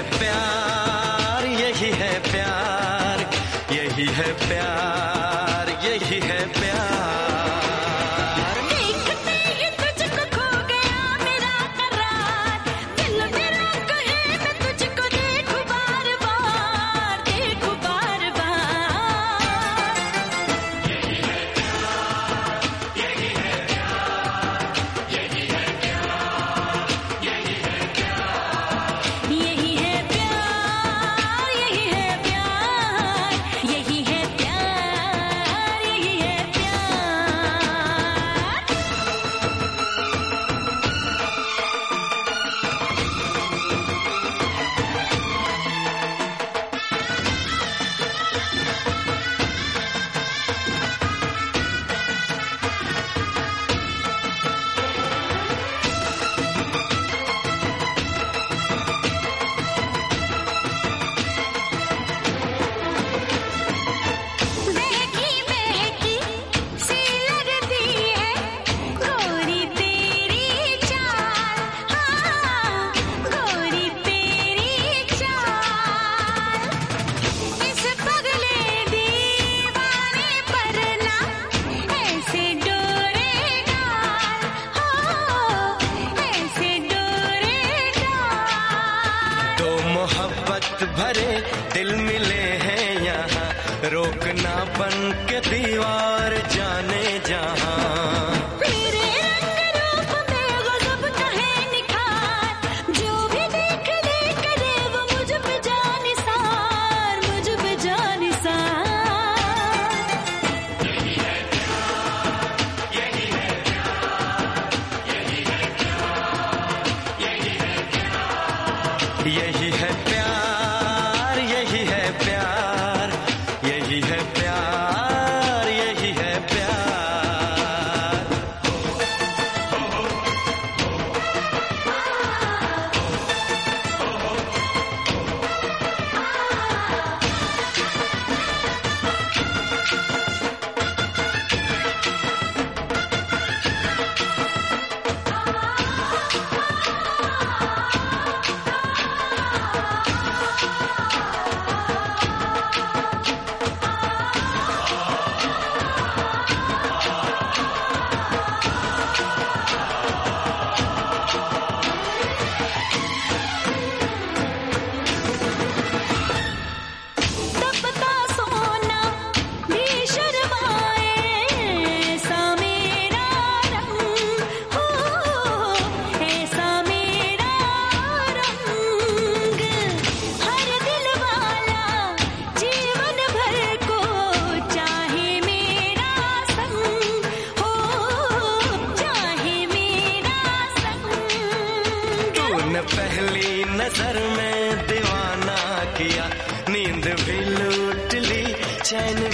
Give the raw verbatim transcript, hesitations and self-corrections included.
प्यार, यही है प्यार, यही है प्यार, यही है प्यार। देखते ही तुझको खो गया मेरा करार, दिल मेरा कहे मैं तुझको देखूं बार बार, देखूं बार बार। यही है प्यार, यही है प्यार, यही है प्यार, यही है प्यार। यही है प्यार, यही है प्यार, यही है प्यार, यही है बहकी बहकी सी लगती है गोरी तेरी चाल, हाँ गोरी तेरी चाल। इस पगले दीवाने पर ना ऐसे डोरे डाल, हाँ ऐसे डोरे डाल। दो मोहब्बत भरे दिल मिले हैं यहाँ, रोकना बन के दीवार जाने जहाँ। तेरे रंग रूप में गज़ब का है निखार, जो भी देख ले करे वो मुझ पे जानिसार, मुझ पे जानिसार। यही है प्यार, यही है प्यार, यही है प्यार, यही है प्यार। यही है प्यार, यही है प्यार, यही है प्यार, यही है प्यार। तपता सोना भी शर्माए, ऐसा मेरा रंग हो, ऐसा मेरा रंग। हर दिल वाला जीवन भर को चाहे मेरा संग हो, चाहे मेरा संग। तूने पहली नजर में दीवाना किया, नींद भी लूट ली, चैन